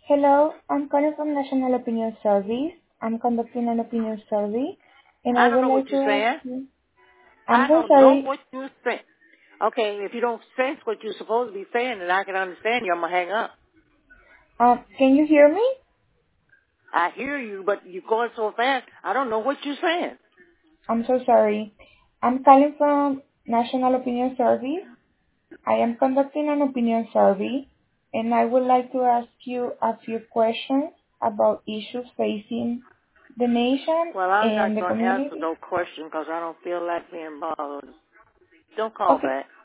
Hello, I'm calling from National Opinion Service. I'm conducting an opinion survey, and I I don't would know what like to you're ask saying. you. I'm I so don't know sorry. what you're saying. Okay, if you don't sense what you're supposed to be saying and I can understand you, I'm going to hang up. Can you hear me? I hear you, but you're going so fast, I don't know what you're saying. I'm so sorry. I'm calling from National Opinion Service. I am conducting an opinion survey, and I would like to ask you a few questions about issues facing the nation Well, I'm and not the going to answer community. no question because I don't feel like being bothered. Don't call Okay, back.